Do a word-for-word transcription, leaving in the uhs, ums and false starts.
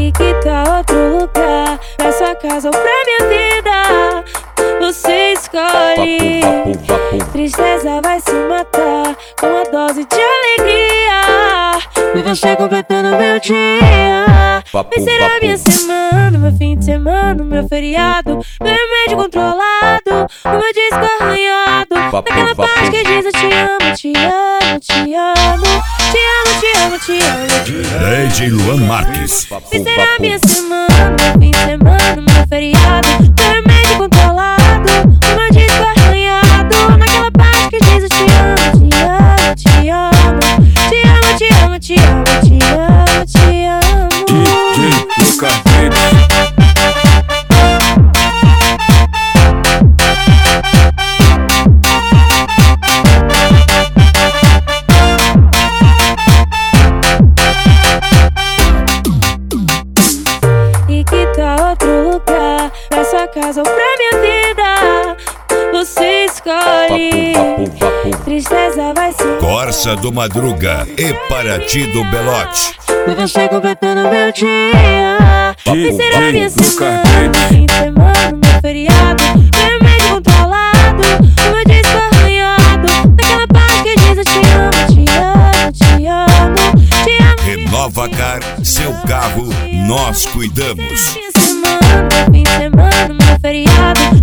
E que tal outro lugar? Pra sua casa ou pra minha vida? Você escolhe. Tristeza vai se matar com uma dose de alegria. E você completando meu dia. Vai ser a minha semana, meu fim de semana, meu feriado, meu remédio controlado, o meu disco arranhado. Naquela parte que diz eu te amo, te amo, te amo, te amo, te amo, te amo. D J Luan Marques. Vai ser a minha semana, meu fim de semana, meu feriado, meu remédio controlado, o meu disco arranhado. Naquela parte que diz eu te amo, te amo, te amo, te amo, te amo, te amo, te amo, te amo. D J Lucas Beats. E que tal outro lugar? Pra sua casa ou pra minha vida? Você escolhe. Tristeza vai se Corsa do Madruga e Paraty do Belote. e você completando meu dia. Vai ser a minha semana, meu fim de semana, meu feriado, meu remédio controlado, o meu disco arranhado. Naquela parte que diz eu te amo, te amo, te amo, te amo. Renova Car, seu carro, nós cuidamos. Minha semana, meu fim de semana, meu feriado,